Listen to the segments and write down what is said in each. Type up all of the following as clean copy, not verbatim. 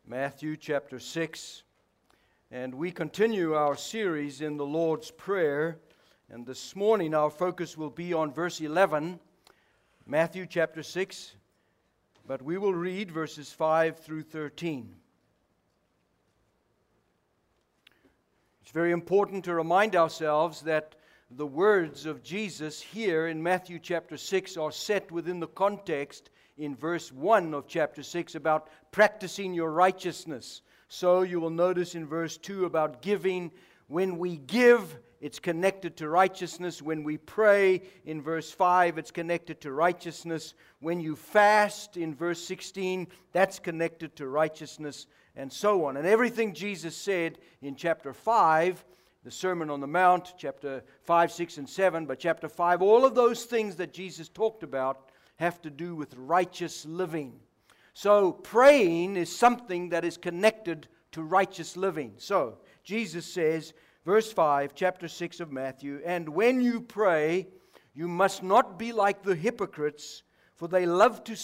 Matthew chapter 6, and we continue our series in the Lord's Prayer, and this morning our focus will be on verse 11, Matthew chapter 6, but we will read verses 5 through 13. It's very important to remind ourselves that the words of Jesus here in Matthew chapter 6 are set within the context in verse 1 of chapter 6 about practicing your righteousness. So you will notice in verse 2 about giving. When we give, it's connected to righteousness. When we pray, in verse 5, it's connected to righteousness. When you fast, in verse 16, that's connected to righteousness, and so on. And everything Jesus said in chapter 5, the Sermon on the Mount, chapter 5, 6, and 7, but chapter 5, all of those things that Jesus talked about have to do with righteous living. So praying is something that is connected to righteous living. So Jesus says, verse 5, chapter 6 of Matthew, "And when you pray, you must not be like the hypocrites, for they love to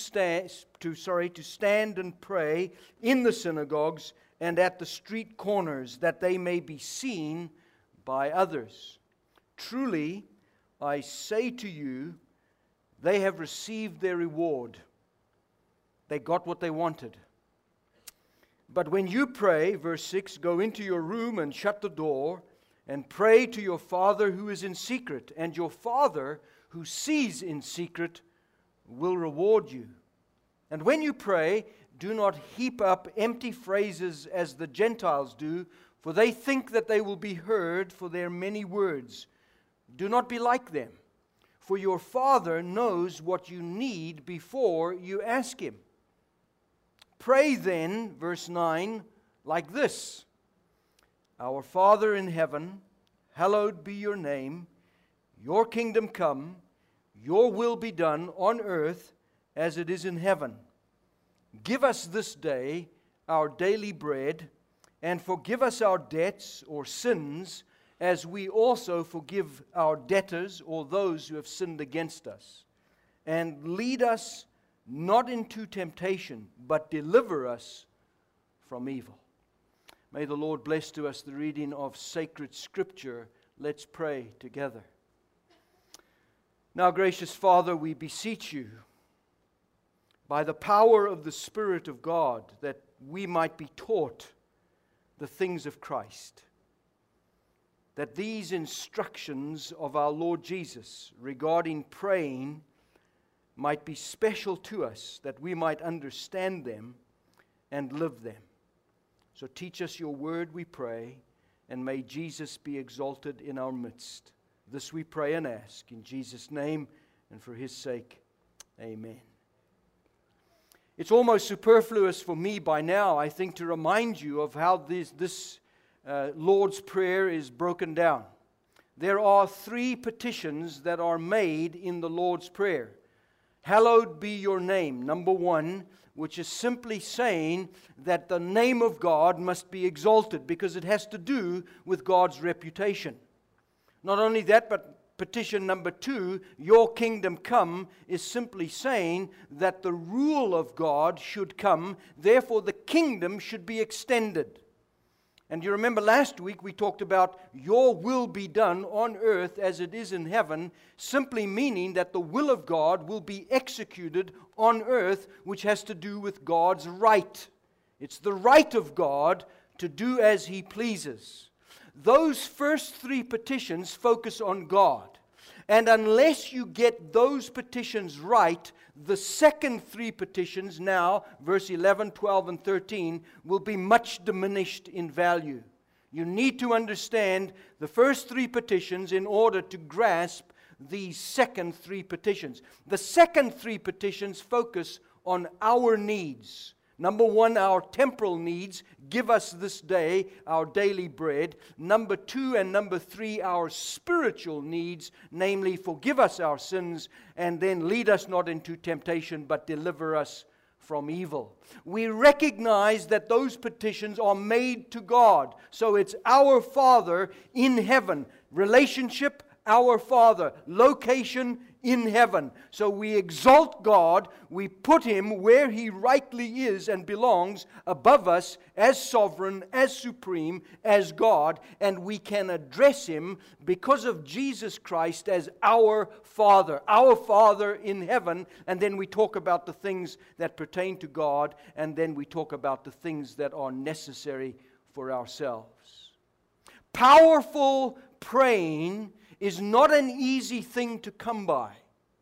stand and pray in the synagogues and at the street corners, that they may be seen by others. Truly, I say to you, they have received their reward." They got what they wanted. "But when you pray," verse 6, "go into your room and shut the door and pray to your Father who is in secret, and your Father who sees in secret will reward you. And when you pray, do not heap up empty phrases as the Gentiles do, for they think that they will be heard for their many words. Do not be like them, for your Father knows what you need before you ask Him. Pray then," verse 9, "like this: Our Father in heaven, hallowed be your name. Your kingdom come, your will be done on earth as it is in heaven. Give us this day our daily bread, and forgive us our debts or sins, as we also forgive our debtors or those who have sinned against us. And lead us not into temptation, but deliver us from evil." May the Lord bless to us the reading of sacred Scripture. Let's pray together. Now, gracious Father, we beseech you, by the power of the Spirit of God, that we might be taught the things of Christ, that these instructions of our Lord Jesus regarding praying might be special to us, that we might understand them and live them. So teach us your word, we pray, and may Jesus be exalted in our midst. This we pray and ask in Jesus' name and for His sake. Amen. It's almost superfluous for me by now, I think, to remind you of how this Lord's Prayer is broken down. There are three petitions that are made in the Lord's Prayer. Hallowed be your name, number one, which is simply saying that the name of God must be exalted because it has to do with God's reputation. Not only that, but petition number two, your kingdom come, is simply saying that the rule of God should come, therefore the kingdom should be extended. And you remember last week we talked about your will be done on earth as it is in heaven, simply meaning that the will of God will be executed on earth, which has to do with God's right. It's the right of God to do as He pleases. Those first three petitions focus on God. And unless you get those petitions right, the second three petitions now, verse 11, 12, and 13, will be much diminished in value. You need to understand the first three petitions in order to grasp these second three petitions. The second three petitions focus on our needs. Number one, our temporal needs. Give us this day our daily bread. Number two and number three, our spiritual needs, namely forgive us our sins, and then lead us not into temptation, but deliver us from evil. We recognize that those petitions are made to God. So it's our Father in heaven. Relationship, our Father. Location, in heaven. So we exalt God, we put Him where He rightly is and belongs, above us, as sovereign, as supreme, as God, and we can address Him because of Jesus Christ as our Father in heaven, and then we talk about the things that pertain to God, and then we talk about the things that are necessary for ourselves. Powerful praying is not an easy thing to come by.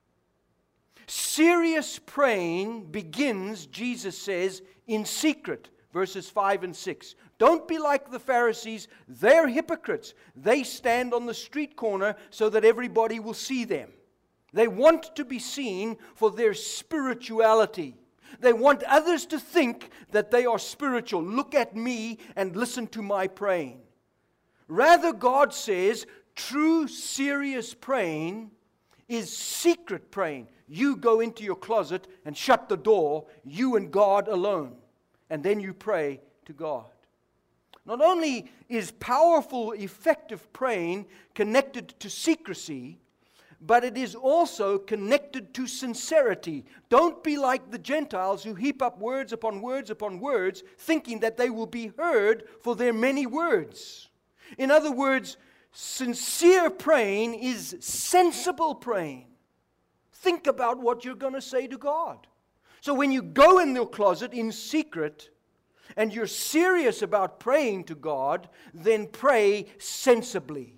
Serious praying begins, Jesus says, in secret, verses 5 and 6. Don't be like the Pharisees. They're hypocrites. They stand on the street corner so that everybody will see them. They want to be seen for their spirituality. They want others to think that they are spiritual. Look at me and listen to my praying. Rather, God says, true, serious praying is secret praying. You go into your closet and shut the door, you and God alone, and then you pray to God. Not only is powerful, effective praying connected to secrecy, but it is also connected to sincerity. Don't be like the Gentiles who heap up words upon words upon words, thinking that they will be heard for their many words. In other words, sincere praying is sensible praying. Think about what you're going to say to God. So when you go in your closet in secret and you're serious about praying to God, then pray sensibly.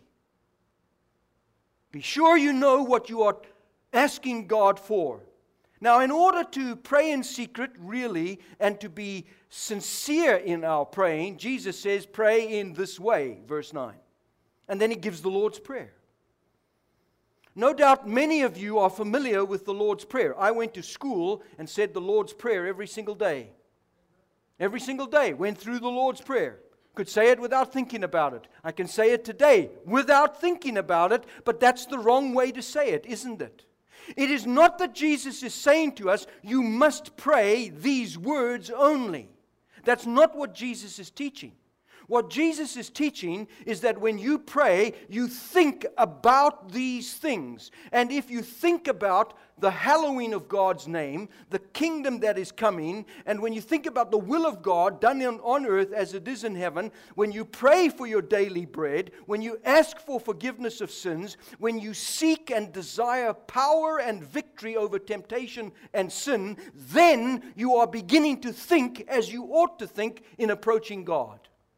Be sure you know what you are asking God for. Now, in order to pray in secret, really, and to be sincere in our praying, Jesus says, pray in this way, verse 9. And then He gives the Lord's Prayer. No doubt many of you are familiar with the Lord's Prayer. I went to school and said the Lord's Prayer every single day. Every single day, went through the Lord's Prayer. Could say it without thinking about it. I can say it today without thinking about it, but that's the wrong way to say it, isn't it? It is not that Jesus is saying to us, you must pray these words only. That's not what Jesus is teaching. What Jesus is teaching is that when you pray, you think about these things. And if you think about the hallowing of God's name, the kingdom that is coming, and when you think about the will of God done on earth as it is in heaven, when you pray for your daily bread, when you ask for forgiveness of sins, when you seek and desire power and victory over temptation and sin, then you are beginning to think as you ought to think in approaching God.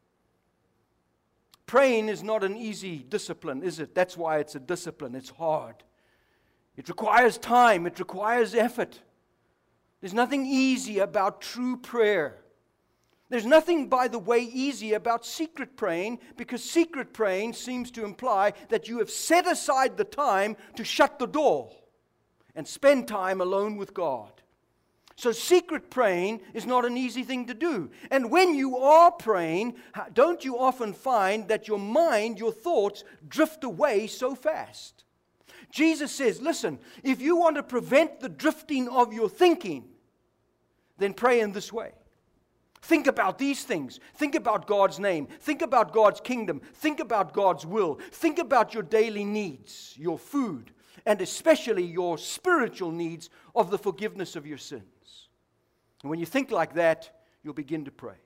Praying is not an easy discipline, is it? That's why it's a discipline. It's hard. It requires time. It requires effort. There's nothing easy about true prayer. There's nothing, by the way, easy about secret praying, because secret praying seems to imply that you have set aside the time to shut the door and spend time alone with God. So secret praying is not an easy thing to do. And when you are praying, don't you often find that your mind, your thoughts, drift away so fast? Jesus says, listen, if you want to prevent the drifting of your thinking, then pray in this way. Think about these things. Think about God's name. Think about God's kingdom. Think about God's will. Think about your daily needs, your food, and especially your spiritual needs of the forgiveness of your sins. And when you think like that, you'll begin to pray.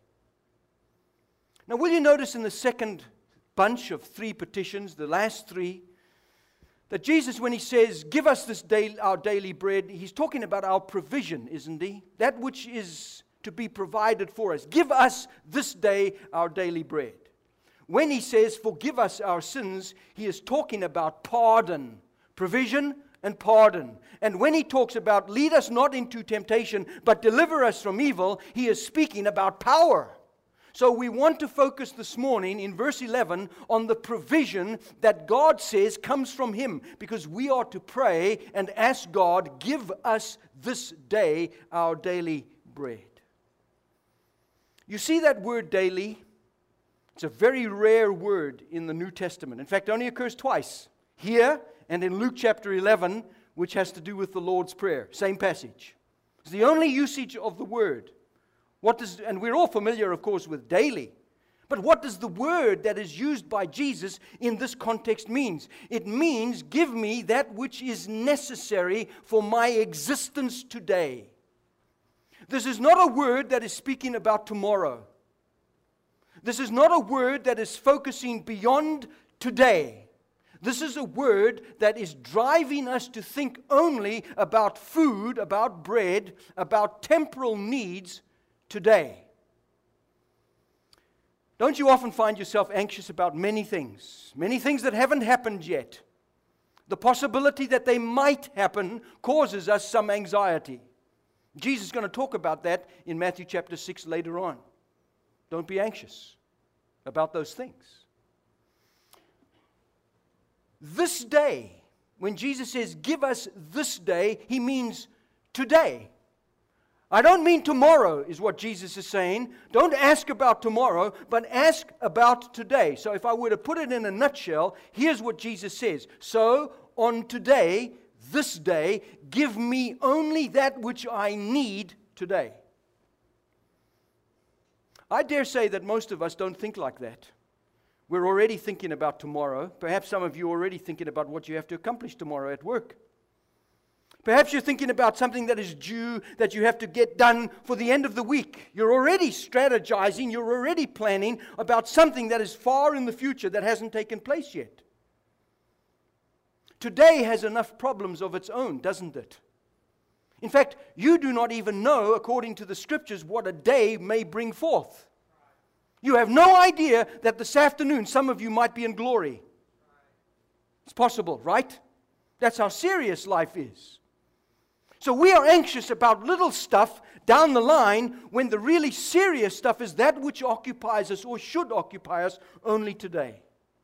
Now, will you notice in the second bunch of three petitions, the last three, that Jesus, when He says, give us this day our daily bread, He's talking about our provision, isn't He? That which is to be provided for us. Give us this day our daily bread. When He says, forgive us our sins, He is talking about pardon, provision, and pardon. And when He talks about lead us not into temptation, but deliver us from evil, He is speaking about power. So we want to focus this morning in verse 11 on the provision that God says comes from Him, because we are to pray and ask God, give us this day our daily bread. You see that word daily? It's a very rare word in the New Testament. In fact, it only occurs twice. Here and in Luke chapter 11, which has to do with the Lord's Prayer. Same passage. It's the only usage of the word. And we're all familiar, of course, with daily. But what does the word that is used by Jesus in this context means? It means, give me that which is necessary for my existence today. This is not a word that is speaking about tomorrow. This is not a word that is focusing beyond today. This is a word that is driving us to think only about food, about bread, about temporal needs today. Don't you often find yourself anxious about many things that haven't happened yet? The possibility that they might happen causes us some anxiety. Jesus is going to talk about that in Matthew chapter 6 later on. Don't be anxious about those things. This day, when Jesus says, give us this day, he means today. I don't mean tomorrow, is what Jesus is saying. Don't ask about tomorrow, but ask about today. So if I were to put it in a nutshell, here's what Jesus says. So, on today, this day, give me only that which I need today. I dare say that most of us don't think like that. We're already thinking about tomorrow. Perhaps some of you are already thinking about what you have to accomplish tomorrow at work. Perhaps you're thinking about something that is due, that you have to get done for the end of the week. You're already strategizing, you're already planning about something that is far in the future that hasn't taken place yet. Today has enough problems of its own, doesn't it? In fact, you do not even know, according to the Scriptures, what a day may bring forth. You have no idea that this afternoon some of you might be in glory. It's possible, right? That's how serious life is. So we are anxious about little stuff down the line when the really serious stuff is that which occupies us or should occupy us only today.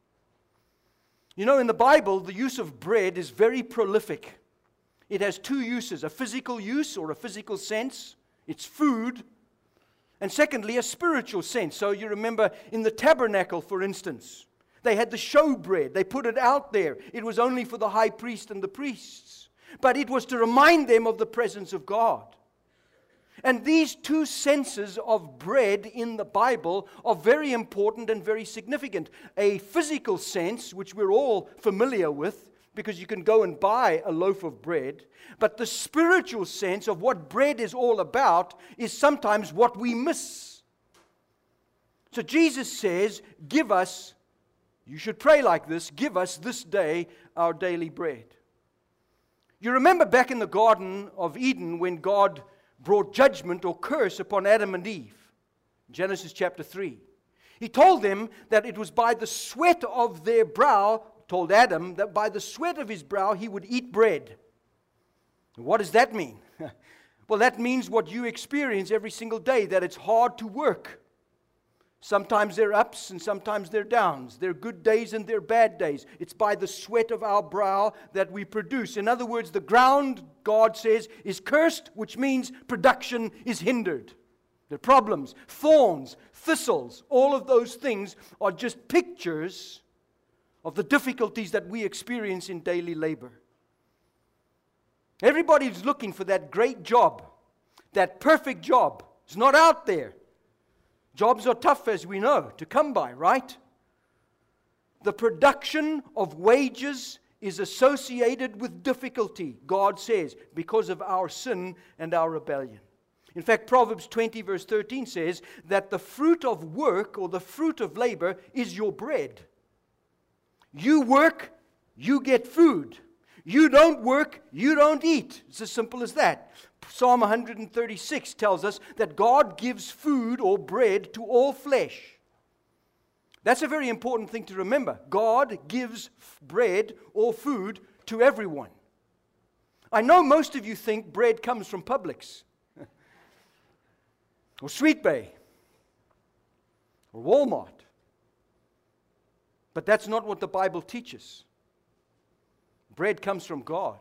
You know, in the Bible, the use of bread is very prolific. It has two uses, a physical use or a physical sense. It's food. And secondly, a spiritual sense. So you remember in the tabernacle, for instance, they had the showbread. They put it out there. It was only for the high priest and the priests. But it was to remind them of the presence of God. And these two senses of bread in the Bible are very important and very significant. A physical sense, which we're all familiar with, because you can go and buy a loaf of bread. But the spiritual sense of what bread is all about is sometimes what we miss. So Jesus says, give us, you should pray like this, give us this day our daily bread. You remember back in the Garden of Eden when God brought judgment or curse upon Adam and Eve. Genesis chapter 3. He told them that it was by the sweat of their brow, told Adam that by the sweat of his brow he would eat bread. What does that mean? Well, that means what you experience every single day, that it's hard to work. Sometimes they're ups and sometimes they're downs. They're good days and they're bad days. It's by the sweat of our brow that we produce. In other words, the ground, God says, is cursed, which means production is hindered. There are problems, thorns, thistles, all of those things are just pictures of the difficulties that we experience in daily labor. Everybody's looking for that great job, that perfect job. It's not out there. Jobs are tough, as we know, to come by, right? The production of wages is associated with difficulty, God says, because of our sin and our rebellion. In fact, Proverbs 20 verse 13 says that the fruit of work or the fruit of labor is your bread. You work, you get food. You don't work, you don't eat. It's as simple as that. Psalm 136 tells us that God gives food or bread to all flesh. That's a very important thing to remember. God gives bread or food to everyone. I know most of you think bread comes from Publix or Sweet Bay or Walmart. But that's not what the Bible teaches. Bread comes from God.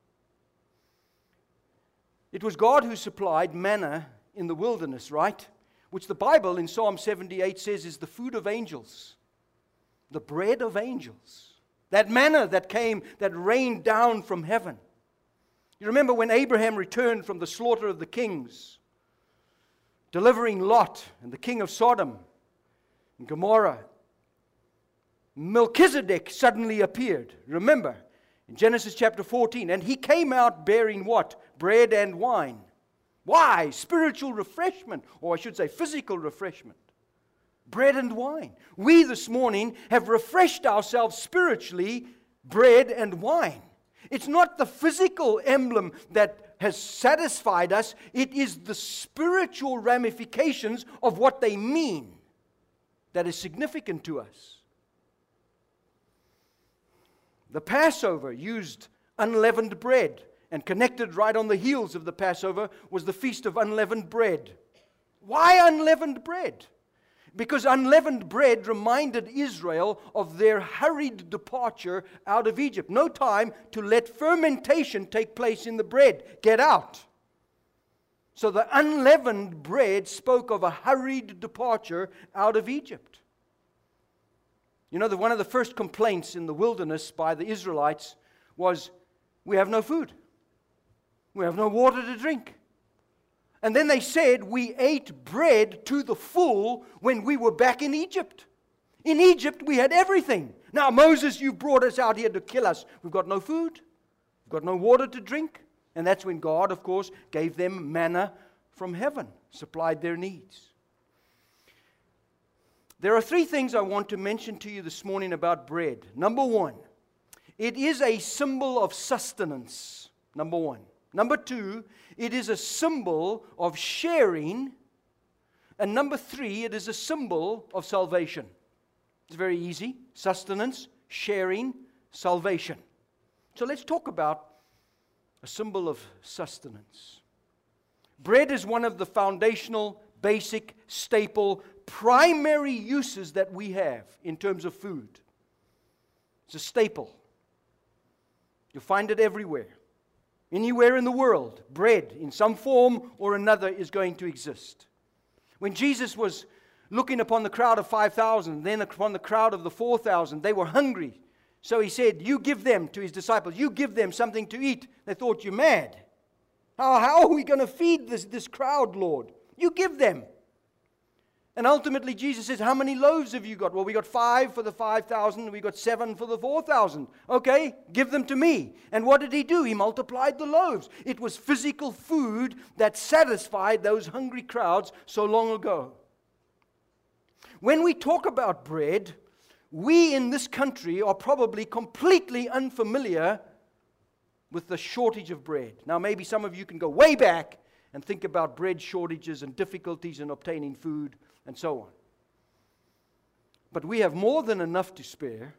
It was God who supplied manna in the wilderness, right? Which the Bible in Psalm 78 says is the food of angels, the bread of angels. That manna that came, that rained down from heaven. You remember when Abraham returned from the slaughter of the kings, delivering Lot and the king of Sodom, and Gomorrah. Melchizedek suddenly appeared. Remember, in Genesis chapter 14, and he came out bearing what? Bread and wine. Why? Spiritual refreshment, or I should say physical refreshment. Bread and wine. We this morning have refreshed ourselves spiritually, bread and wine. It's not the physical emblem that has satisfied us, it is the spiritual ramifications of what they mean that is significant to us. The Passover used unleavened bread, and connected right on the heels of the Passover was the Feast of Unleavened Bread. Why unleavened bread? Because unleavened bread reminded Israel of their hurried departure out of Egypt. No time to let fermentation take place in the bread. Get out. So the unleavened bread spoke of a hurried departure out of Egypt. You know, one of the first complaints in the wilderness by the Israelites was, we have no food. We have no water to drink. And then they said, we ate bread to the full when we were back in Egypt. In Egypt, we had everything. Now, Moses, you brought us out here to kill us. We've got no food. We've got no water to drink. And that's when God, of course, gave them manna from heaven, supplied their needs. There are three things I want to mention to you this morning about bread. Number one, it is a symbol of sustenance. Number one. Number two, it is a symbol of sharing. And number three, it is a symbol of salvation. It's very easy. Sustenance, sharing, salvation. So let's talk about a symbol of sustenance. Bread is one of the foundational, basic, staple, primary uses that we have in terms of food. It's a staple. You'll find it everywhere. Anywhere in the world, bread in some form or another is going to exist. When Jesus was looking upon the crowd of 5,000, then upon the crowd of the 4,000, they were hungry. So he said, you give them, to his disciples, you give them something to eat. They thought, you're mad. How are we going to feed this crowd, Lord? You give them. And ultimately Jesus says, how many loaves have you got? Well, we got 5 for the 5,000, we got 7 for the 4,000. Okay, give them to me. And what did he do? He multiplied the loaves. It was physical food that satisfied those hungry crowds so long ago. When we talk about bread, we in this country are probably completely unfamiliar with the shortage of bread. Now, maybe some of you can go way back and think about bread shortages and difficulties in obtaining food and so on. But we have more than enough to spare.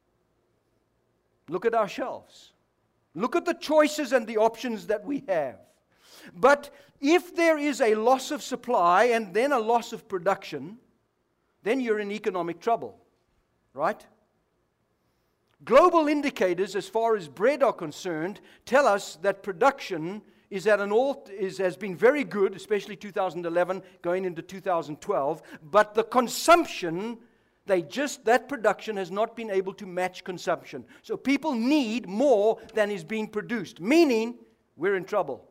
Look at our shelves. Look at the choices and the options that we have. But if there is a loss of supply and then a loss of production, then you're in economic trouble, right? Global indicators as far as bread are concerned tell us that production is has been very good, especially 2011 going into 2012, but the consumption, that production has not been able to match consumption. So people need more than is being produced, meaning we're in trouble.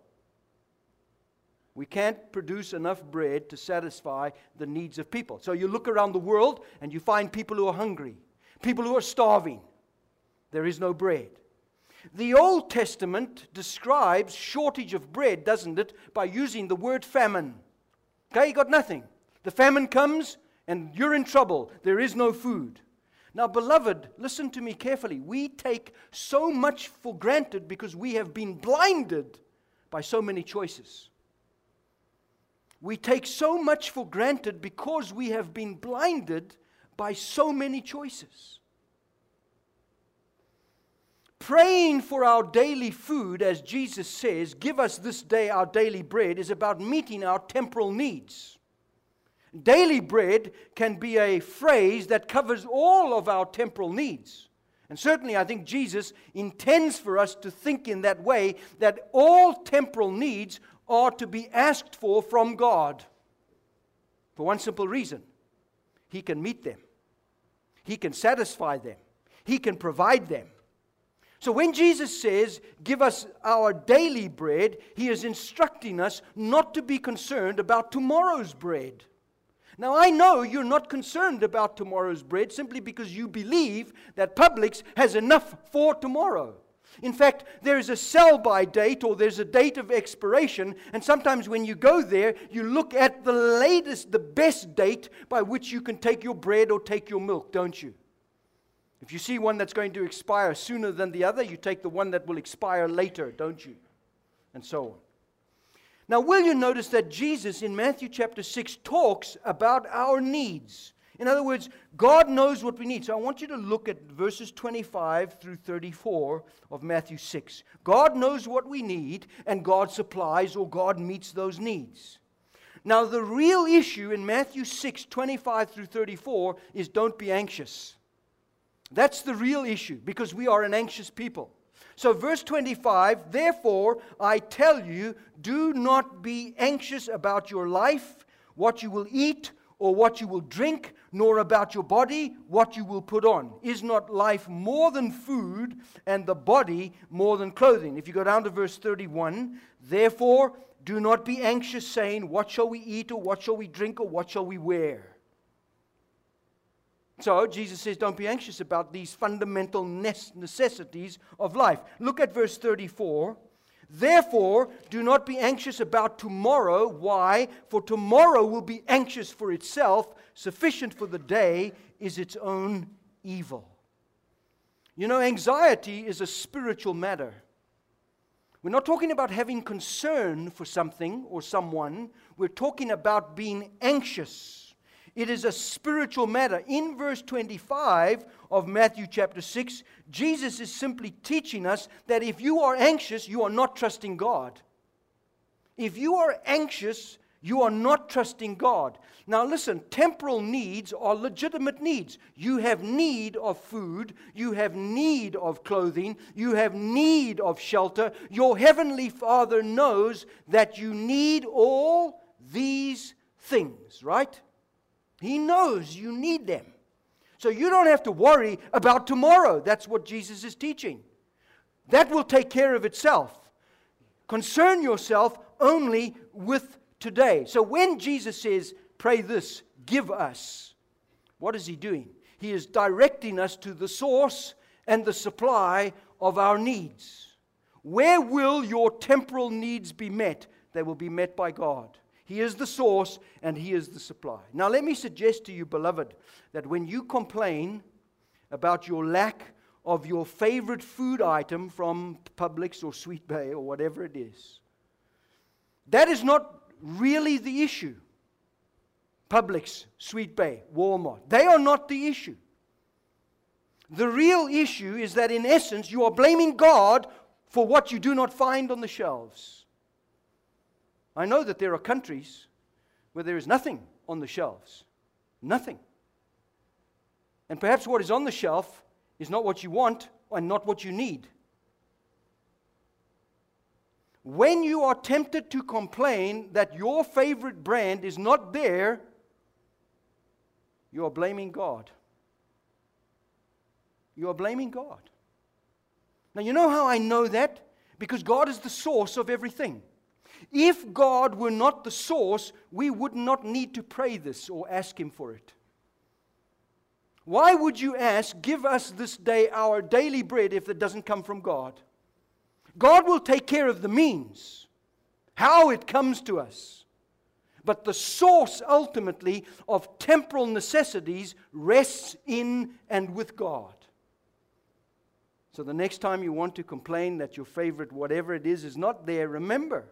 We can't produce enough bread to satisfy the needs of people. So you look around the world and you find people who are hungry, people who are starving. There is no bread. The Old Testament describes shortage of bread, doesn't it, by using the word famine. Okay, you got nothing. The famine comes and you're in trouble. There is no food. Now, beloved, listen to me carefully. We take so much for granted because we have been blinded by so many choices. We take so much for granted because we have been blinded by so many choices. Praying for our daily food, as Jesus says, give us this day our daily bread, is about meeting our temporal needs. Daily bread can be a phrase that covers all of our temporal needs. And certainly I think Jesus intends for us to think in that way, that all temporal needs are to be asked for from God. For one simple reason: He can meet them. He can satisfy them. He can provide them. So when Jesus says, give us our daily bread, He is instructing us not to be concerned about tomorrow's bread. Now, I know you're not concerned about tomorrow's bread simply because you believe that Publix has enough for tomorrow. In fact, there is a sell-by date or there's a date of expiration, and sometimes when you go there, you look at the latest, the best date by which you can take your bread or take your milk, don't you? If you see one that's going to expire sooner than the other, you take the one that will expire later, don't you? And so on. Now, will you notice that Jesus in Matthew chapter 6 talks about our needs? In other words, God knows what we need. So I want you to look at verses 25 through 34 of Matthew 6. God knows what we need, and God supplies or God meets those needs. Now, the real issue in Matthew 6, 25 through 34 is don't be anxious. That's the real issue, because we are an anxious people. So verse 25, therefore I tell you, do not be anxious about your life, what you will eat or what you will drink, nor about your body, what you will put on. Is not life more than food, and the body more than clothing? If you go down to verse 31, therefore do not be anxious, saying, what shall we eat, or what shall we drink, or what shall we wear? So Jesus says, don't be anxious about these fundamental necessities of life. Look at verse 34. Therefore, do not be anxious about tomorrow. Why? For tomorrow will be anxious for itself. Sufficient for the day is its own evil. You know, anxiety is a spiritual matter. We're not talking about having concern for something or someone. We're talking about being anxious. It is a spiritual matter. In verse 25 of Matthew chapter 6, Jesus is simply teaching us that if you are anxious, you are not trusting God. If you are anxious, you are not trusting God. Now listen, temporal needs are legitimate needs. You have need of food. You have need of clothing. You have need of shelter. Your heavenly Father knows that you need all these things, right? He knows you need them. So you don't have to worry about tomorrow. That's what Jesus is teaching. That will take care of itself. Concern yourself only with today. So when Jesus says, pray this, give us, what is He doing? He is directing us to the source and the supply of our needs. Where will your temporal needs be met? They will be met by God. He is the source and He is the supply. Now let me suggest to you, beloved, that when you complain about your lack of your favorite food item from Publix or Sweet Bay or whatever it is, that is not really the issue. Publix, Sweet Bay, Walmart, they are not the issue. The real issue is that in essence you are blaming God for what you do not find on the shelves. I know that there are countries where there is nothing on the shelves. Nothing. And perhaps what is on the shelf is not what you want and not what you need. When you are tempted to complain that your favorite brand is not there, you are blaming God. You are blaming God. Now, you know how I know that? Because God is the source of everything. If God were not the source, we would not need to pray this or ask Him for it. Why would you ask, give us this day our daily bread, if it doesn't come from God? God will take care of the means, how it comes to us. But the source ultimately of temporal necessities rests in and with God. So the next time you want to complain that your favorite whatever it is not there, remember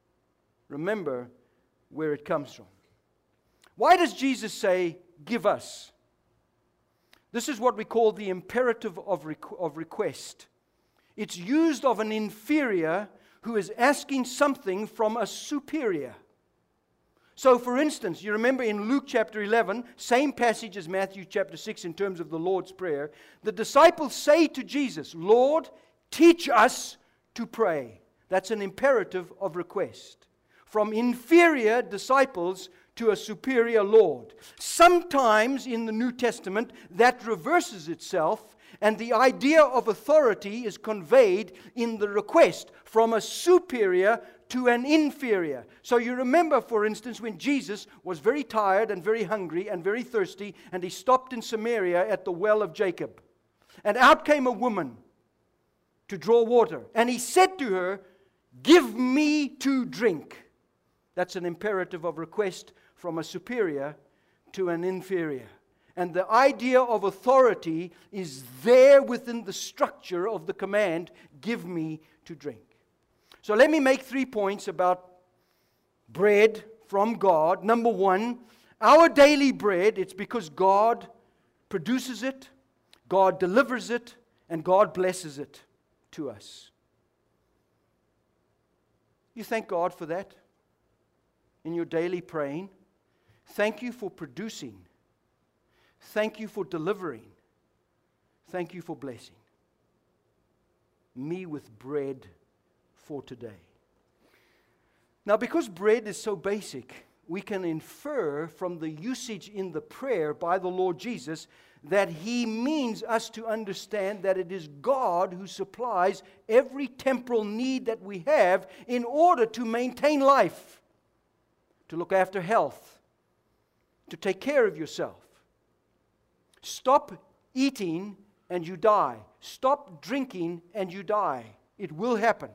where it comes from. Why does Jesus say, give us? This is what we call the imperative of request. It's used of an inferior who is asking something from a superior. So, for instance, you remember in Luke chapter 11, same passage as Matthew chapter 6 in terms of the Lord's Prayer, the disciples say to Jesus, Lord, teach us to pray. That's an imperative of request. From inferior disciples to a superior Lord. Sometimes in the New Testament that reverses itself, and the idea of authority is conveyed in the request from a superior to an inferior. So you remember, for instance, when Jesus was very tired and very hungry and very thirsty, and he stopped in Samaria at the well of Jacob. And out came a woman to draw water. And he said to her, "Give me to drink." That's an imperative of request from a superior to an inferior. And the idea of authority is there within the structure of the command, "Give me to drink." So let me make 3 points about bread from God. Number one, our daily bread, it's because God produces it, God delivers it, and God blesses it to us. You thank God for that in your daily praying. Thank you for producing. Thank you for delivering. Thank you for blessing me with bread for today. Now, because bread is so basic, we can infer from the usage in the prayer by the Lord Jesus that He means us to understand that it is God who supplies every temporal need that we have in order to maintain life, to look after health, to take care of yourself. Stop eating and you die. Stop drinking and you die. It will happen.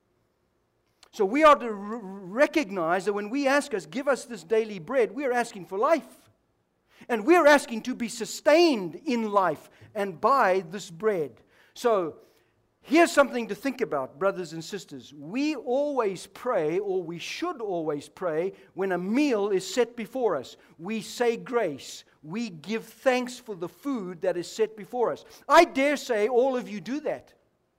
So we are to recognize that when we ask us, "Give us this daily bread," we are asking for life. And we are asking to be sustained in life and by this bread. So here's something to think about, brothers and sisters. We always pray, or we should always pray, when a meal is set before us. We say grace. We give thanks for the food that is set before us. I dare say all of you do that.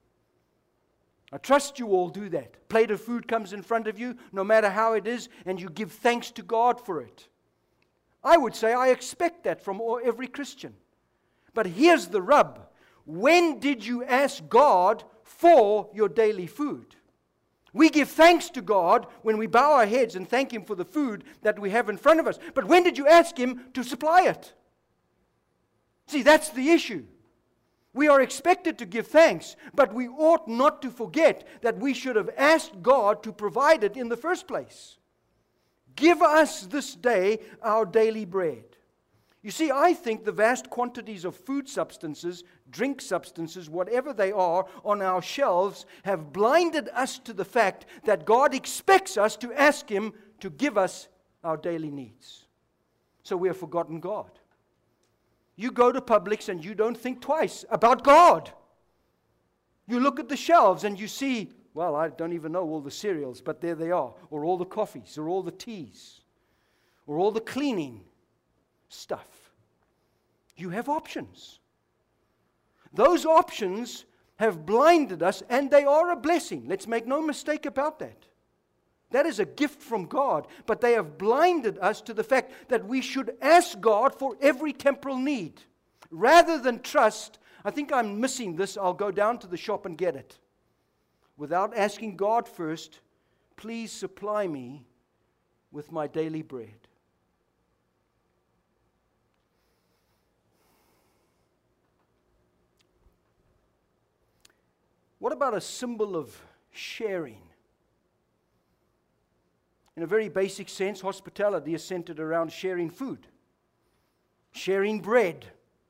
I trust you all do that. Plate of food comes in front of you, no matter how it is, and you give thanks to God for it. I would say I expect that from every Christian. But here's the rub. When did you ask God for your daily food? We give thanks to God when we bow our heads and thank Him for the food that we have in front of us. But when did you ask Him to supply it? See, that's the issue. We are expected to give thanks, but we ought not to forget that we should have asked God to provide it in the first place. Give us this day our daily bread. You see, I think the vast quantities of food substances, drink substances, whatever they are, on our shelves have blinded us to the fact that God expects us to ask Him to give us our daily needs. So we have forgotten God. You go to Publix and you don't think twice about God. You look at the shelves and you see, well, I don't even know all the cereals, but there they are, or all the coffees, or all the teas, or all the cleaning stuff. You have options. Those options have blinded us, and they are a blessing. Let's make no mistake about that. That is a gift from God, but they have blinded us to the fact that we should ask God for every temporal need. Rather than trust, I think I'm missing this, I'll go down to the shop and get it. Without asking God first, please supply me with my daily bread. What about a symbol of sharing? In a very basic sense, hospitality is centered around sharing food, sharing bread.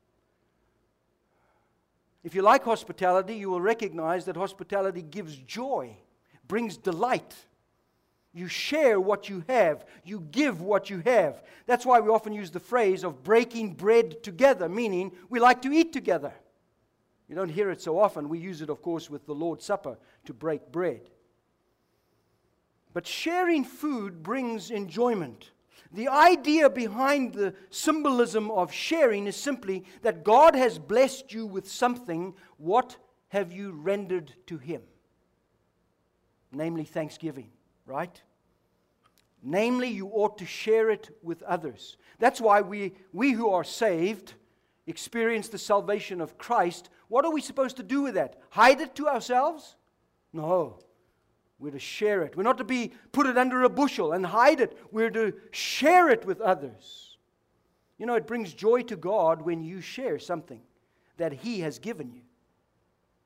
If you like hospitality, you will recognize that hospitality gives joy, brings delight. You share what you have. You give what you have. That's why we often use the phrase of breaking bread together, meaning we like to eat together. You don't hear it so often. We use it, of course, with the Lord's Supper to break bread. But sharing food brings enjoyment. The idea behind the symbolism of sharing is simply that God has blessed you with something. What have you rendered to Him? Namely, thanksgiving, right? Namely, you ought to share it with others. That's why we who are saved experience the salvation of Christ. What are we supposed to do with that? Hide it to ourselves? No. We're to share it. We're not to put it under a bushel and hide it. We're to share it with others. You know, it brings joy to God when you share something that He has given you.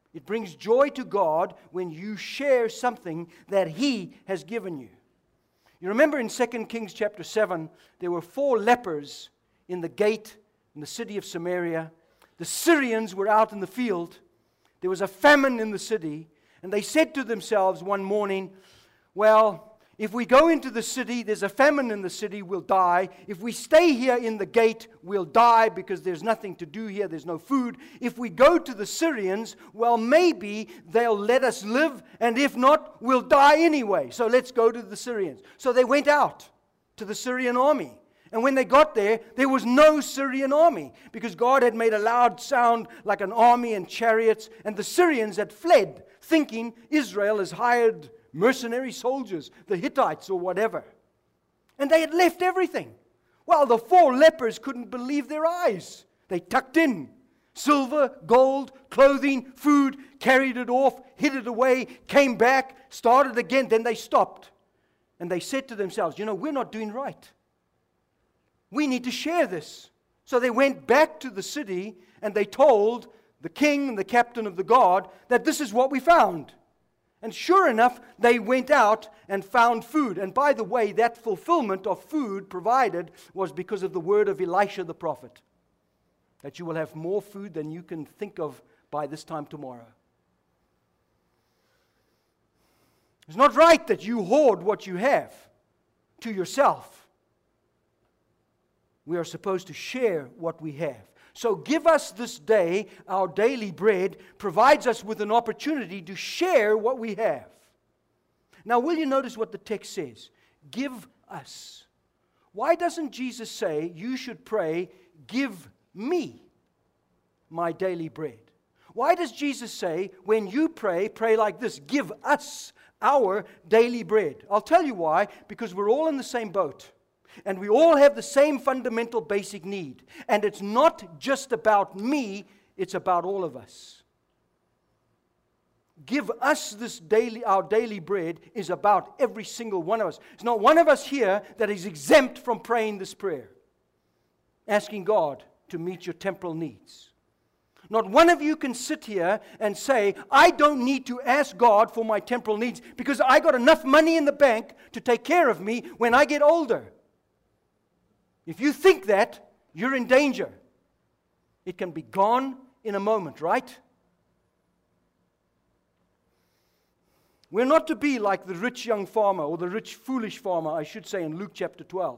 It brings joy to God when you share something that He has given you. You remember in 2 Kings chapter 7, there were 4 lepers in the gate in the city of Samaria. The Syrians were out in the field. There was a famine in the city. And they said to themselves one morning, well, if we go into the city, there's a famine in the city, we'll die. If we stay here in the gate, we'll die because there's nothing to do here, there's no food. If we go to the Syrians, well, maybe they'll let us live, and if not, we'll die anyway. So let's go to the Syrians. So they went out to the Syrian army. And when they got there, there was no Syrian army because God had made a loud sound like an army and chariots, and the Syrians had fled, thinking Israel has hired mercenary soldiers, the Hittites or whatever. And they had left everything. Well, the 4 lepers couldn't believe their eyes. They tucked in silver, gold, clothing, food, carried it off, hid it away, came back, started again. Then they stopped. And they said to themselves, we're not doing right. We need to share this. So they went back to the city and they told the king and the captain of the guard that this is what we found. And sure enough, they went out and found food. And by the way, that fulfillment of food provided was because of the word of Elisha the prophet, that you will have more food than you can think of by this time tomorrow. It's not right that you hoard what you have to yourself. We are supposed to share what we have. So give us this day our daily bread provides us with an opportunity to share what we have. Now, will you notice what the text says? Give us. Why doesn't Jesus say you should pray, give me my daily bread? Why does Jesus say when you pray, pray like this, give us our daily bread? I'll tell you why, because we're all in the same boat. And we all have the same fundamental basic need. And it's not just about me, it's about all of us. Give us this daily, our daily bread is about every single one of us. There's not one of us here that is exempt from praying this prayer, asking God to meet your temporal needs. Not one of you can sit here and say, I don't need to ask God for my temporal needs because I got enough money in the bank to take care of me when I get older. If you think that, you're in danger. It can be gone in a moment, right? We're not to be like the rich young farmer, or the rich foolish farmer, I should say, in Luke chapter 12.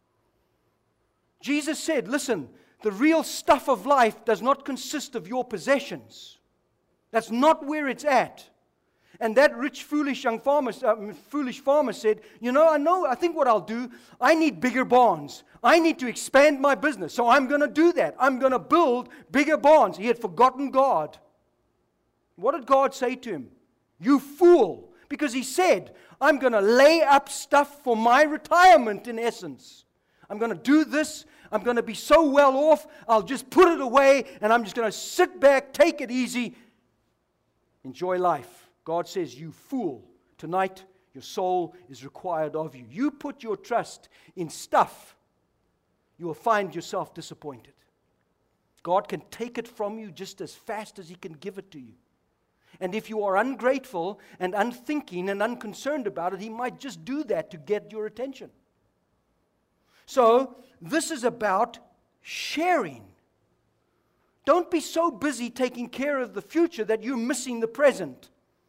Jesus said, listen, the real stuff of life does not consist of your possessions. That's not where it's at. And that rich, foolish young farmer, said, I think what I'll do, I need bigger barns. I need to expand my business. So I'm going to do that. I'm going to build bigger barns. He had forgotten God. What did God say to him? You fool. Because he said, I'm going to lay up stuff for my retirement in essence. I'm going to do this. I'm going to be so well off. I'll just put it away and I'm just going to sit back, take it easy, enjoy life. God says, you fool, tonight your soul is required of you. You put your trust in stuff, you will find yourself disappointed. God can take it from you just as fast as He can give it to you. And if you are ungrateful and unthinking and unconcerned about it, He might just do that to get your attention. So, this is about sharing. Don't be so busy taking care of the future that you're missing the present.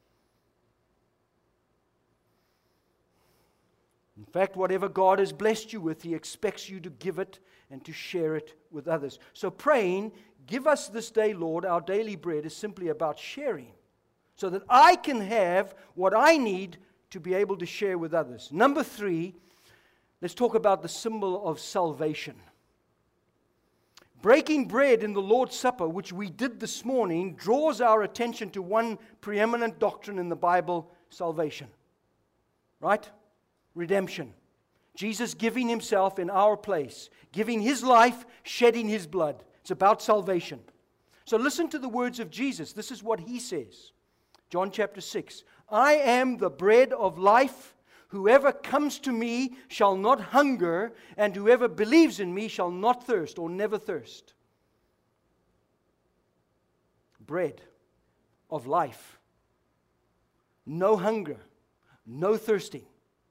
In fact, whatever God has blessed you with, He expects you to give it and to share it with others. So praying, give us this day, Lord, our daily bread, is simply about sharing so that I can have what I need to be able to share with others. Number 3, let's talk about the symbol of salvation. Breaking bread in the Lord's Supper, which we did this morning, draws our attention to one preeminent doctrine in the Bible, salvation. Right? Redemption. Jesus giving Himself in our place, giving His life, shedding His blood. It's about salvation. So listen to the words of Jesus. This is what He says. John chapter 6. I am the bread of life. Whoever comes to me shall not hunger, and whoever believes in me shall not thirst or never thirst. Bread of life. No hunger, no thirsting.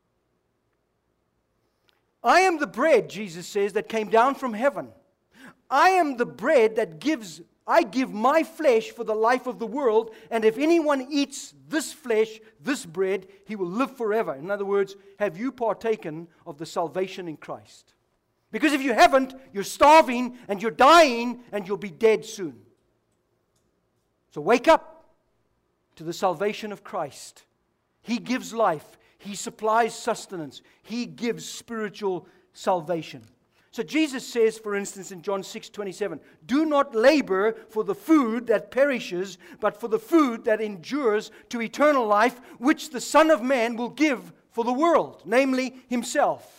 I am the bread, Jesus says, that came down from heaven. I am the bread that I give my flesh for the life of the world, and if anyone eats this flesh, this bread, he will live forever. In other words, have you partaken of the salvation in Christ? Because if you haven't, you're starving and you're dying and you'll be dead soon. So wake up to the salvation of Christ. He gives life. He supplies sustenance. He gives spiritual salvation. So Jesus says, for instance, in John 6:27, do not labor for the food that perishes, but for the food that endures to eternal life, which the Son of Man will give for the world, namely Himself.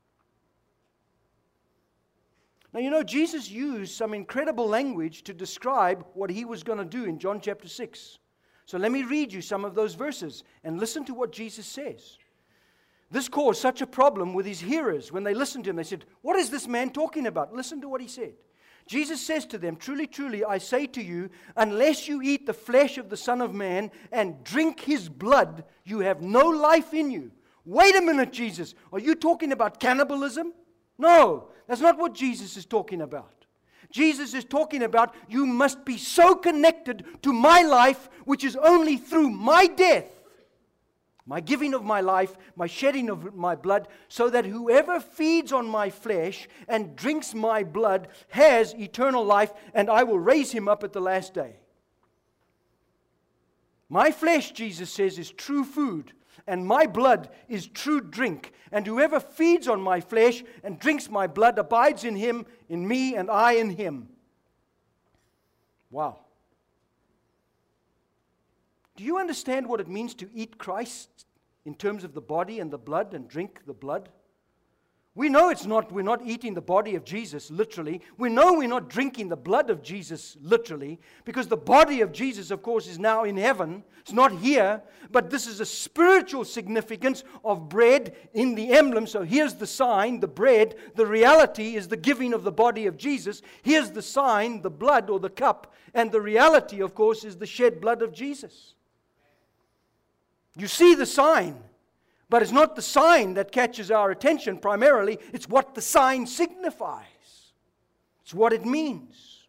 Now, you know, Jesus used some incredible language to describe what He was going to do in John chapter 6. So let me read you some of those verses and listen to what Jesus says. This caused such a problem with His hearers. When they listened to Him, they said, what is this man talking about? Listen to what He said. Jesus says to them, truly, truly, I say to you, unless you eat the flesh of the Son of Man and drink His blood, you have no life in you. Wait a minute, Jesus. Are you talking about cannibalism? No, that's not what Jesus is talking about. Jesus is talking about you must be so connected to my life, which is only through my death, my giving of my life, my shedding of my blood, so that whoever feeds on my flesh and drinks my blood has eternal life, and I will raise him up at the last day. My flesh, Jesus says, is true food, and my blood is true drink. And whoever feeds on my flesh and drinks my blood abides in him, in me, and I in him. Wow. Do you understand what it means to eat Christ in terms of the body and the blood and drink the blood? We know we're not eating the body of Jesus literally. We know we're not drinking the blood of Jesus literally, because the body of Jesus, of course, is now in heaven. It's not here, but this is a spiritual significance of bread in the emblem. So here's the sign, the bread. The reality is the giving of the body of Jesus. Here's the sign, the blood or the cup. And the reality, of course, is the shed blood of Jesus. You see the sign. But it's not the sign that catches our attention primarily. It's what the sign signifies. It's what it means.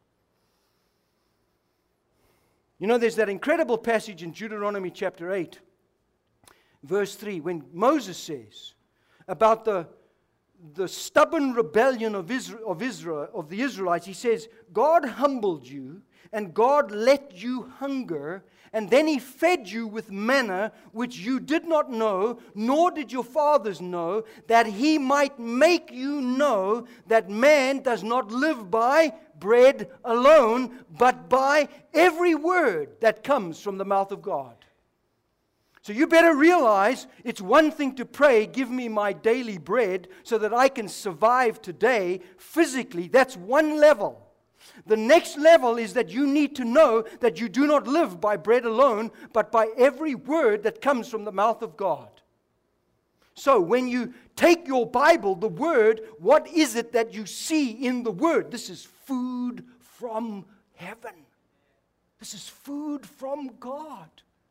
You know, there's that incredible passage in Deuteronomy chapter 8, verse 3, when Moses says about the stubborn rebellion of the Israelites. He says, God humbled you, and God let you hunger, and then He fed you with manna, which you did not know, nor did your fathers know, that He might make you know that man does not live by bread alone, but by every word that comes from the mouth of God. So you better realize it's one thing to pray, give me my daily bread so that I can survive today physically. That's one level. The next level is that you need to know that you do not live by bread alone, but by every word that comes from the mouth of God. So when you take your Bible, the Word, what is it that you see in the Word? This is food from heaven. This is food from God.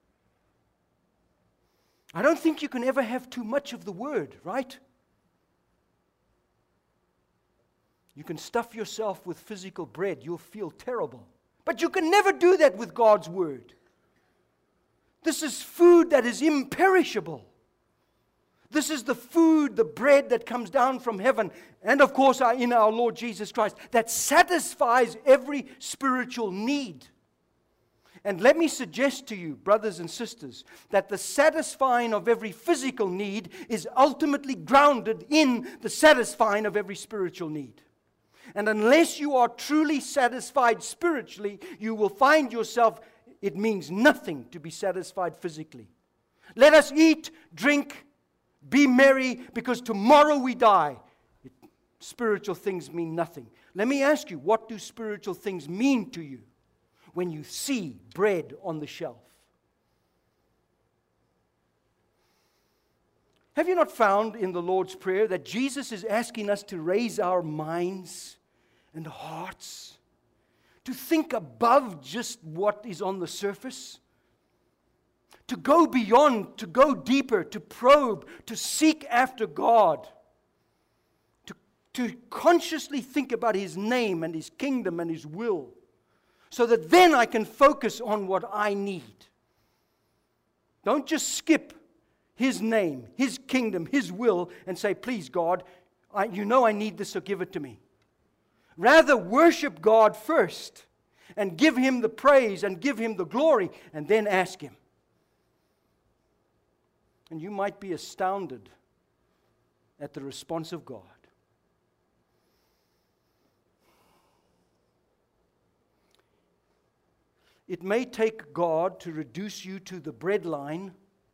I don't think you can ever have too much of the Word, right? You can stuff yourself with physical bread. You'll feel terrible. But you can never do that with God's Word. This is food that is imperishable. This is the food, the bread that comes down from heaven. And of course, in our Lord Jesus Christ, that satisfies every spiritual need. And let me suggest to you, brothers and sisters, that the satisfying of every physical need is ultimately grounded in the satisfying of every spiritual need. And unless you are truly satisfied spiritually, you will find yourself, it means nothing to be satisfied physically. Let us eat, drink, be merry, because tomorrow we die. Spiritual things mean nothing. Let me ask you, what do spiritual things mean to you when you see bread on the shelf? Have you not found in the Lord's Prayer that Jesus is asking us to raise our minds and hearts to think above just what is on the surface? to go beyond, to go deeper, to probe, to seek after God, to consciously think about His name and His kingdom and His will, so that then I can focus on what I need. Don't just skip His name, His kingdom, His will, and say, please God, you know I need this, so give it to me. Rather, worship God first and give Him the praise and give Him the glory, and then ask Him. And you might be astounded at the response of God. It may take God to reduce you to the breadline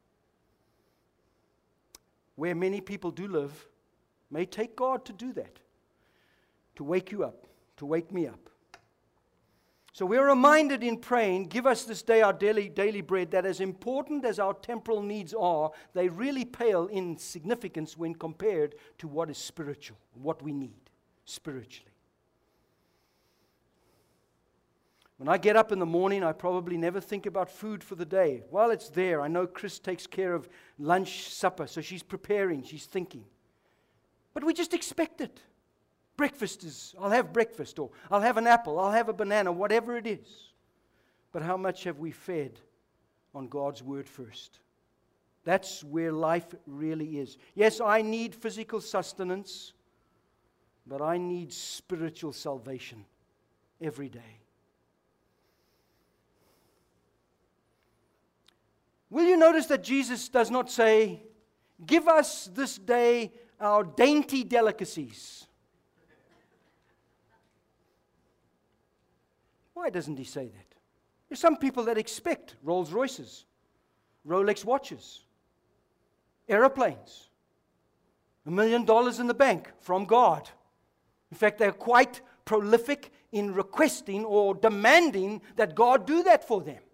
where many people do live. It may take God to do that, to wake you up, to wake me up. So we're reminded in praying, give us this day our daily bread, that as important as our temporal needs are, they really pale in significance when compared to what is spiritual, what we need spiritually. When I get up in the morning, I probably never think about food for the day. Well, it's there. I know Chris takes care of lunch, supper, so she's preparing, she's thinking. But we just expect it. Breakfast is, I'll have breakfast, or I'll have an apple, I'll have a banana, whatever it is. But how much have we fed on God's word first? That's where life really is. Yes, I need physical sustenance, but I need spiritual salvation every day. Will you notice that Jesus does not say, give us this day our dainty delicacies? Why doesn't He say that? There's some people that expect Rolls Royces, Rolex watches, aeroplanes, $1 million in the bank from God. In fact, they're quite prolific in requesting or demanding that God do that for them.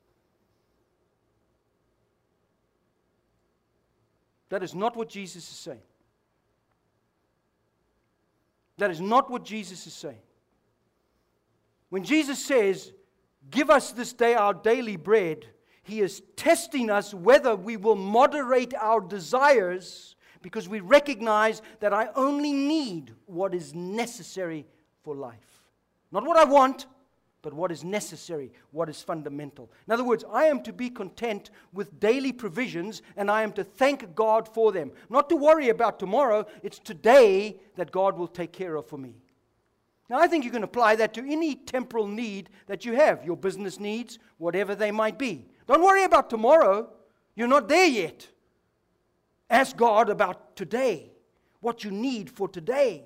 That is not what Jesus is saying. That is not what Jesus is saying. When Jesus says, give us this day our daily bread, He is testing us whether we will moderate our desires, because we recognize that I only need what is necessary for life. Not what I want, but what is necessary, what is fundamental. In other words, I am to be content with daily provisions, and I am to thank God for them. Not to worry about tomorrow, it's today that God will take care of for me. Now, I think you can apply that to any temporal need that you have, your business needs, whatever they might be. Don't worry about tomorrow. You're not there yet. Ask God about today, what you need for today.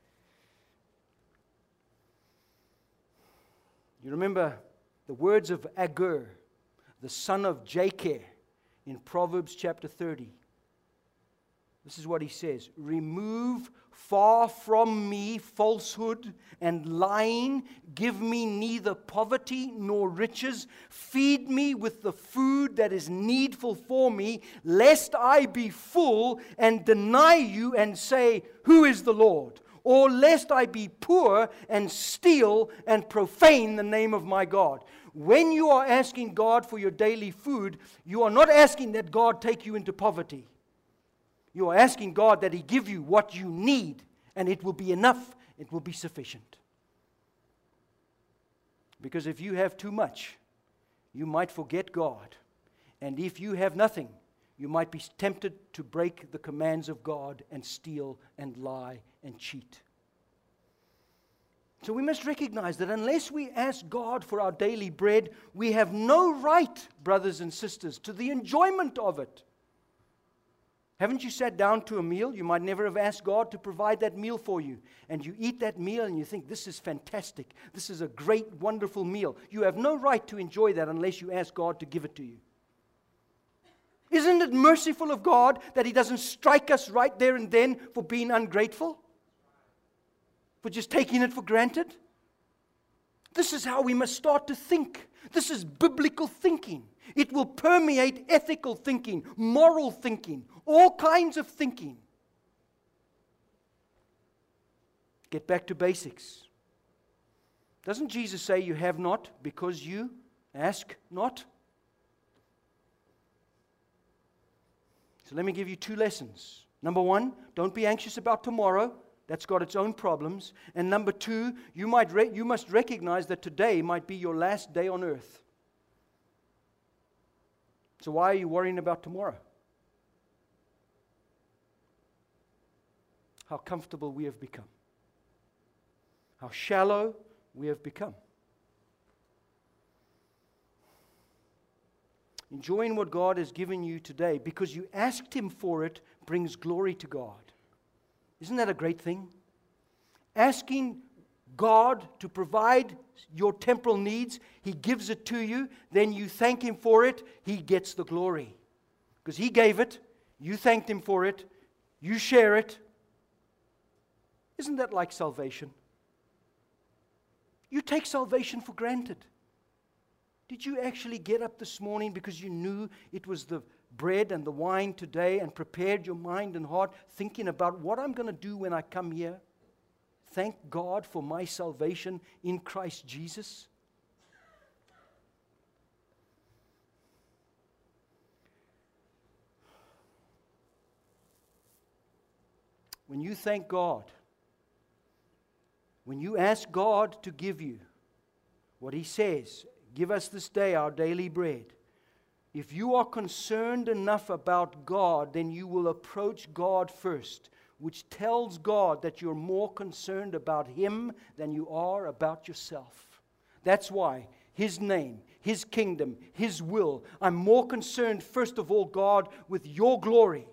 You remember the words of Agur, the son of Jakeh, in Proverbs chapter 30. This is what he says: remove far from me falsehood and lying. Give me neither poverty nor riches. Feed me with the food that is needful for me, lest I be full and deny you and say, who is the Lord? Or lest I be poor and steal and profane the name of my God. When you are asking God for your daily food, you are not asking that God take you into poverty. You are asking God that He give you what you need, and it will be enough, it will be sufficient. Because if you have too much, you might forget God. And if you have nothing, you might be tempted to break the commands of God and steal and lie and cheat. So we must recognize that unless we ask God for our daily bread, we have no right, brothers and sisters, to the enjoyment of it. Haven't you sat down to a meal? You might never have asked God to provide that meal for you. And you eat that meal and you think, this is fantastic. This is a great, wonderful meal. You have no right to enjoy that unless you ask God to give it to you. Isn't it merciful of God that He doesn't strike us right there and then for being ungrateful? For just taking it for granted? This is how we must start to think. This is biblical thinking. It will permeate ethical thinking, moral thinking, all kinds of thinking. Get back to basics. Doesn't Jesus say you have not because you ask not? So let me give you 2 lessons. Number 1, don't be anxious about tomorrow. That's got its own problems. And number 2, you must recognize that today might be your last day on earth. So why are you worrying about tomorrow? How comfortable we have become. How shallow we have become. Enjoying what God has given you today because you asked Him for it brings glory to God. Isn't that a great thing? Asking God to provide your temporal needs, He gives it to you, then you thank Him for it, He gets the glory. Because He gave it, you thanked Him for it, you share it. Isn't that like salvation? You take salvation for granted. Did you actually get up this morning because you knew it was the bread and the wine today and prepared your mind and heart thinking about what I'm going to do when I come here? Thank God for my salvation in Christ Jesus. When you thank God, when you ask God to give you what He says, give us this day our daily bread. If you are concerned enough about God, then you will approach God first, which tells God that you're more concerned about Him than you are about yourself. That's why His name, His kingdom, His will. I'm more concerned, first of all, God, with your glory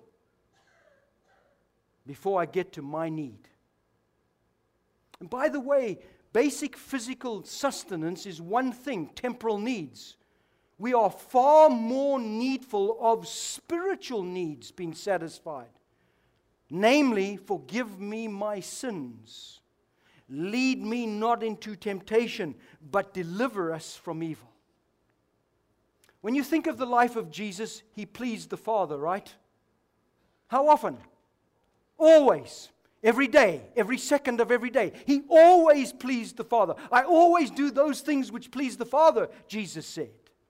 before I get to my need. And by the way, basic physical sustenance is one thing, temporal needs. We are far more needful of spiritual needs being satisfied. Namely, forgive me my sins. Lead me not into temptation, but deliver us from evil. When you think of the life of Jesus, He pleased the Father, right? How often? Always. Every day, every second of every day. He always pleased the Father. I always do those things which please the Father, Jesus said.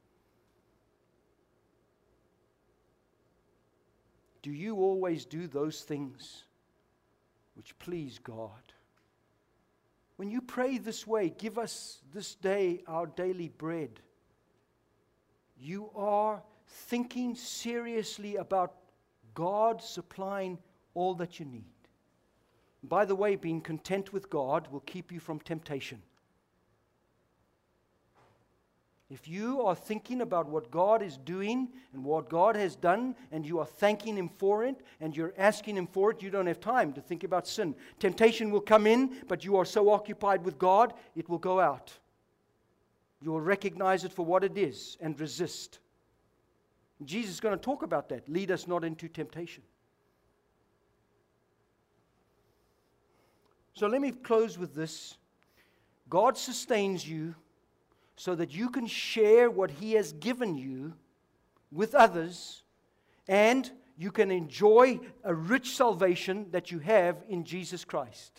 Do you always do those things which please God? When you pray this way, give us this day our daily bread, you are thinking seriously about God supplying all that you need. By the way, being content with God will keep you from temptation. If you are thinking about what God is doing and what God has done, and you are thanking Him for it, and you're asking Him for it, you don't have time to think about sin. Temptation will come in, but you are so occupied with God, it will go out. You will recognize it for what it is and resist. Jesus is going to talk about that. Lead us not into temptation. So let me close with this. God sustains you so that you can share what He has given you with others, and you can enjoy a rich salvation that you have in Jesus Christ.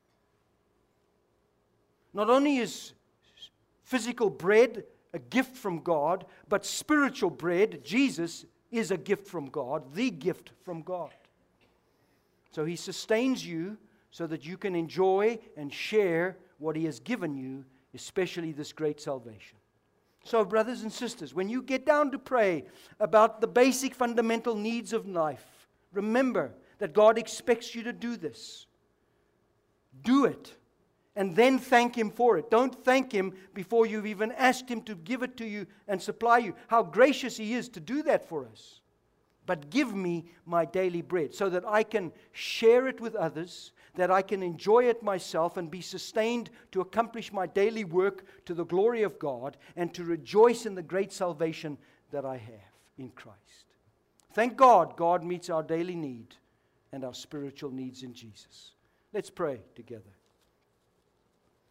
Not only is physical bread a gift from God, but spiritual bread, Jesus, is a gift from God, the gift from God. So He sustains you so that you can enjoy and share what He has given you, especially this great salvation. So, brothers and sisters, when you get down to pray about the basic fundamental needs of life, remember that God expects you to do this. Do it, and then thank Him for it. Don't thank Him before you've even asked Him to give it to you and supply you. How gracious He is to do that for us. But give me my daily bread so that I can share it with others, that I can enjoy it myself and be sustained to accomplish my daily work to the glory of God and to rejoice in the great salvation that I have in Christ. Thank God, God meets our daily need and our spiritual needs in Jesus. Let's pray together.